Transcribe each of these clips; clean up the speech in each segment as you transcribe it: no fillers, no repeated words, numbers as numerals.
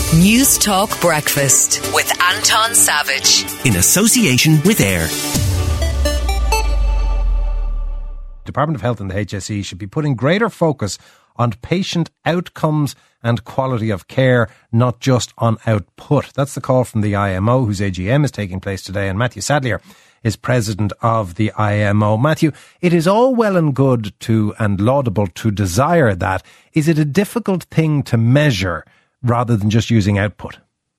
News Talk Breakfast with Anton Savage. In association with AIR. Department of Health and the HSE should be putting greater focus on patient outcomes and quality of care, not just on output. That's the call from the IMO, whose AGM is taking place today. And Matthew Sadlier is president of the IMO. Matthew, it is all well and good and laudable to desire that. Is it a difficult thing to measure rather than just using output?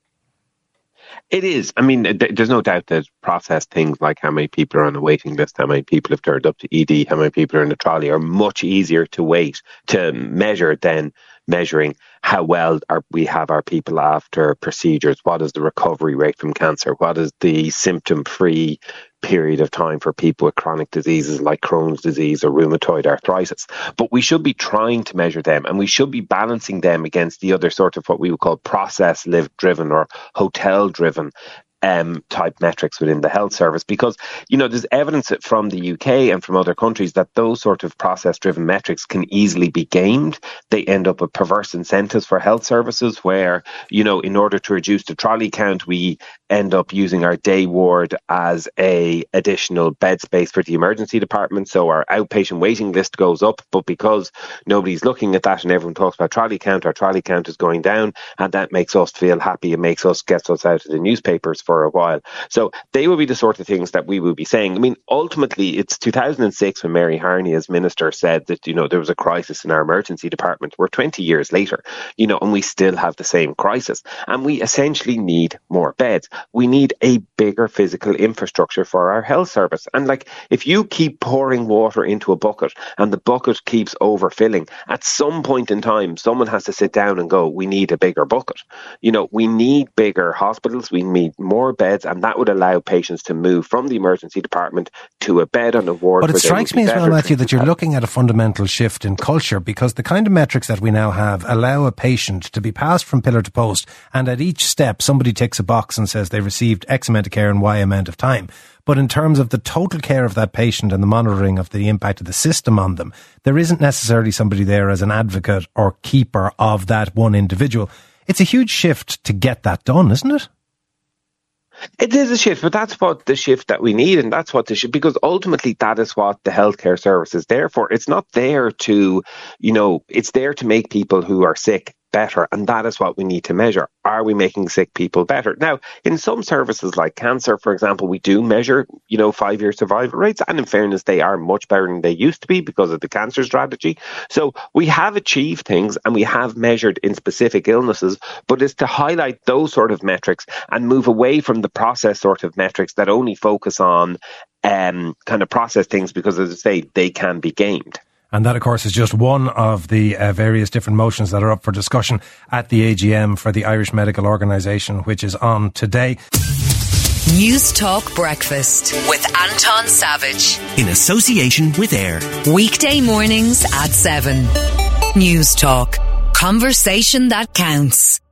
It is. I mean, there's no doubt that process things like how many people are on a waiting list, how many people have turned up to ED, how many people are in the trolley are much easier to measure than measuring how well we have our people after procedures. What is the recovery rate from cancer? What is the symptom-free period of time for people with chronic diseases like Crohn's disease or rheumatoid arthritis? But we should be trying to measure them, and we should be balancing them against the other sort of what we would call process-driven or hotel-driven type metrics within the health service, because there's evidence from the UK and from other countries that those sort of process-driven metrics can easily be gamed. They end up with perverse incentives for health services where, in order to reduce the trolley count, we end up using our day ward as a additional bed space for the emergency department. So our outpatient waiting list goes up, but because nobody's looking at that and everyone talks about trolley count, our trolley count is going down, and that makes us feel happy. It gets us out of the newspapers for a while. So they will be the sort of things that we will be saying. I mean, ultimately, it's 2006 when Mary Harney as minister said that, there was a crisis in our emergency department. We're 20 years later, and we still have the same crisis. And we essentially need more beds. We need a bigger physical infrastructure for our health service. And if you keep pouring water into a bucket and the bucket keeps overfilling, at some point in time, someone has to sit down and go, we need a bigger bucket. We need bigger hospitals. We need more beds, and that would allow patients to move from the emergency department to a bed on a ward. But it strikes me as well, Matthew, that you're looking at a fundamental shift in culture, because the kind of metrics that we now have allow a patient to be passed from pillar to post, and at each step somebody ticks a box and says they received X amount of care in Y amount of time. But in terms of the total care of that patient and the monitoring of the impact of the system on them, there isn't necessarily somebody there as an advocate or keeper of that one individual. It's a huge shift to get that done, isn't it? It is a shift, but that's what the shift that we need, and that's what the shift, because ultimately that is what the healthcare service is there for. It's not there to, it's there to make people who are sick better, and that is what we need to measure. Are we making sick people better? Now, in some services like cancer, for example, we do measure, 5-year survival rates, and in fairness, they are much better than they used to be because of the cancer strategy. So we have achieved things and we have measured in specific illnesses, but it's to highlight those sort of metrics and move away from the process sort of metrics that only focus on kind of process things because, as I say, they can be gamed. And that, of course, is just one of the various different motions that are up for discussion at the AGM for the Irish Medical Organisation, which is on today. News Talk Breakfast with Anton Savage. In association with AIR. Weekday mornings at 7. News Talk. Conversation that counts.